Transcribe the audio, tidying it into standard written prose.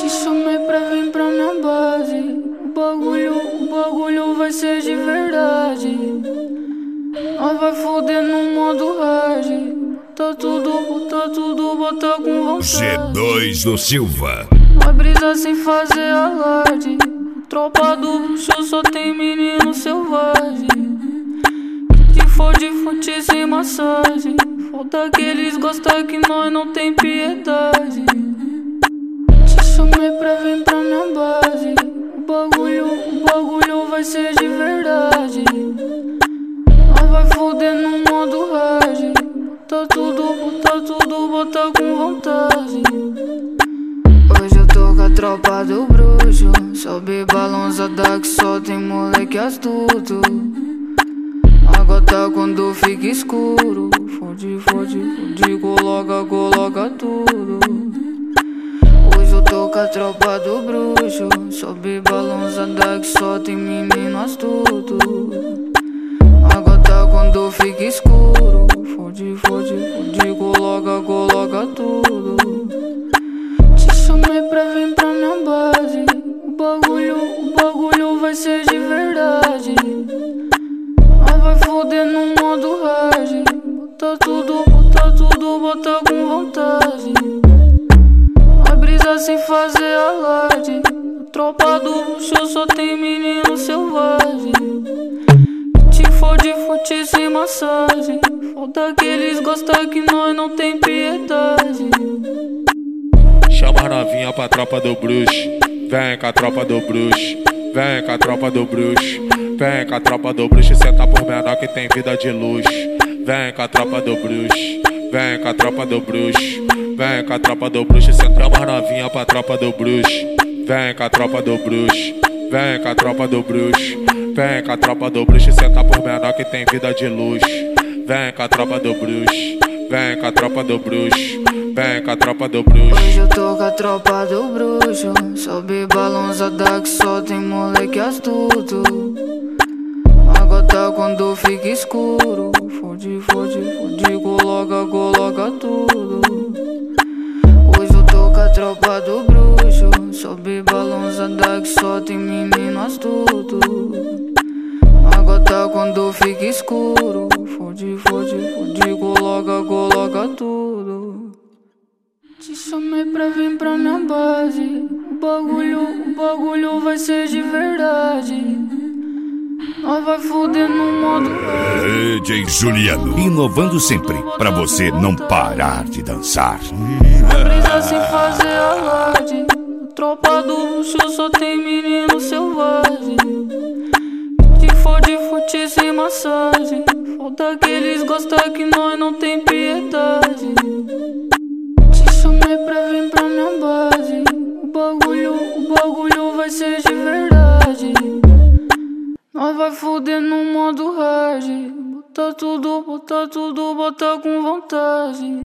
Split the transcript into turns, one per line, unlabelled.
Te chamei pra vir pra minha base. O bagulho vai ser de verdade. Nós vai foder no modo hard. Bota tudo, bota com vontade.
G2 do Silva.
Nós brisa sem fazer alarde. Tropa do bruxo só tem menino selvagem. Que fode fute sem massagem. Falta que eles gostam que nós não tem piedade. Te chamei pra vir pra minha base. O bagulho vai ser de verdade. Nós vai foder no modo hard. Bota tudo, bota com vontade. Hoje eu tô com a tropa do bruxo. Sobe balãozada que só tem moleque astuto. A gota quando fica escuro. Fode, coloca tudo. Hoje eu tô com a tropa do bruxo. Sobe balãozada que só tem menino astuto. A gota quando fica escuro. Fode, coloca tudo. Te chamei pra vir pra minha base. O bagulho vai ser de verdade. Nós vai foder no modo hard. Bota tudo, bota com vontade. Nós brisa sem fazer alarde. Tropa do bruxo só tem menino selvagem. Te fode fute sem massagem. Falta que eles gostam que nós não tem piedade.
Chama a novinha pra tropa do bruxo. Vem com a tropa do bruxo. Vem com a tropa do bruxo. Vem com a tropa do bruxo. Senta por menor que tem vida de luxo. Vem com a tropa do bruxo. Vem com a tropa do bruxo. Vem com a tropa do bruxo. Senta a novinha pra tropa do bruxo. Vem com a tropa do bruxo. Vem com a tropa do bruxo. Vem com a tropa do bruxo. Senta por menor que tem vida de luxo. Vem com a tropa do bruxo. Vem com a tropa do bruxo. Vem com a tropa do bruxo.
Hoje eu tô com a tropa do bruxo. Sobe balãozada que só tem moleque astuto. A gota quando fica escuro. Fode, coloca tudo. Hoje eu tô com a tropa do bruxo. Sobe balãozada que só tem menino astuto. A gota quando fica escuro. Fode, coloca tudo. Te chamei pra vir pra minha base. O bagulho vai ser de verdade. Nós vai foder no modo
DJ Juliano, inovando sempre pra você não parar de dançar.
Nós brisa sem fazer alarde. Tropa do bruxo só tem menino selvagem. Que fode fute sem massagem. Falta que eles gostam que nós não tem piedade. Te chamei pra vir pra minha base. O bagulho vai ser de verdade. Nós vai foder no modo hard. Bota tudo, bota com vontade.